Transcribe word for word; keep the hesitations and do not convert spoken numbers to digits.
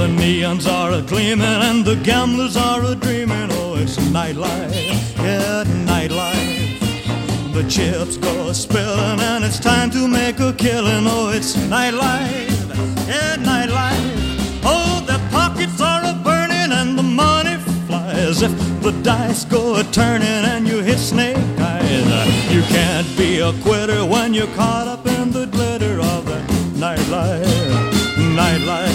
neons are a-gleaming and the gamblers are a-dreaming. Oh, it's nightlife, yeah, nightlife. The chips go spilling and it's time to make a killing. Oh, it's nightlife, yeah, nightlife. Oh, the pockets are a-burning and the money flies. If the dice go a-turning and you hit snake eyes, you can't be a quitter when you're caught up in the glitter of that nightlife, nightlife.